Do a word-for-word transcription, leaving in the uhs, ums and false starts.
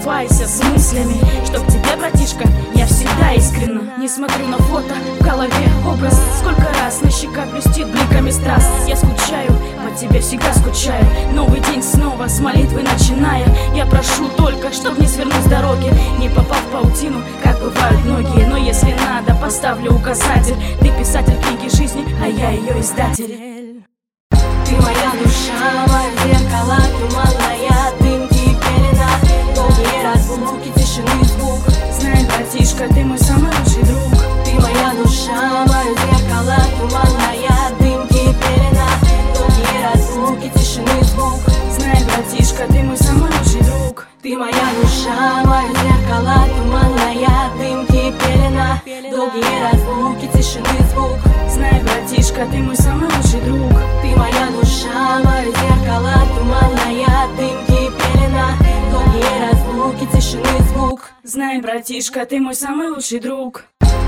просыпайся с мыслями, что к тебе, братишка, я всегда искренна. Не смотрю на фото, в голове образ. Сколько раз на щеках блестит бликами страст. Я скучаю, по тебе всегда скучаю. Новый день снова с молитвы начиная. Я прошу только, чтоб не свернуть с дороги, не попав в паутину, как бывают многие. Но если надо, поставлю указатель. Ты писатель книги жизни, а я ее издатель. Ты моя душа, мое зеркало, туманная, дымки и пелена, долгие разлуки, тишины звук. Знай, братишка, ты мой самый лучший друг. Ты моя душа, мое зеркало, туманная, дымки и пелена, долгие разлуки, тишины звук. Знай, братишка, ты мой самый лучший друг. Ты моя душа, мое зеркало, туманная, дымки и пелена, долгие разлуки, тишины звук. Знай, братишка, ты мой самый лучший друг. Ты моя душа, мое зеркало, туманная, дымки и пелена, долгие разлуки, тишины звук. Знай, братишка, ты мой самый лучший друг.